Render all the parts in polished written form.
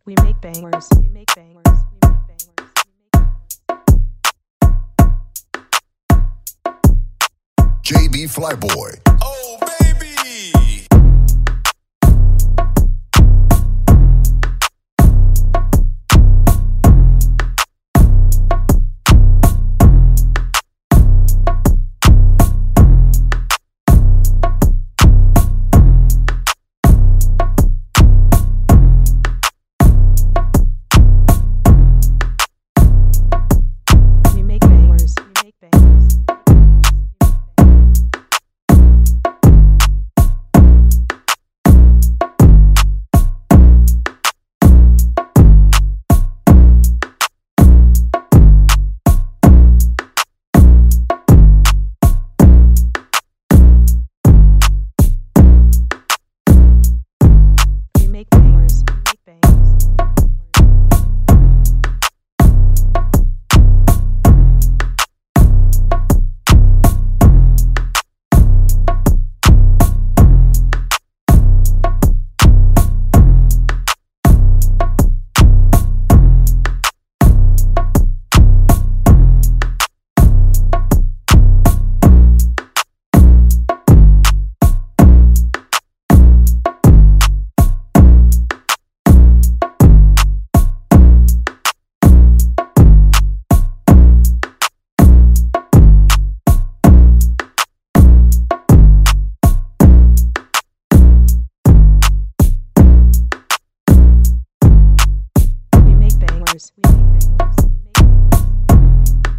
We make bangers. We make bangers. We make bangers. JB Flyboy. Oh, baby! We make bangers. We make bangers. We make bangers. We make bangers. We make bangers. We make bangers. We make bangers.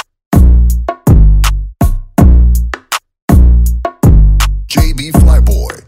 JB Flyboy.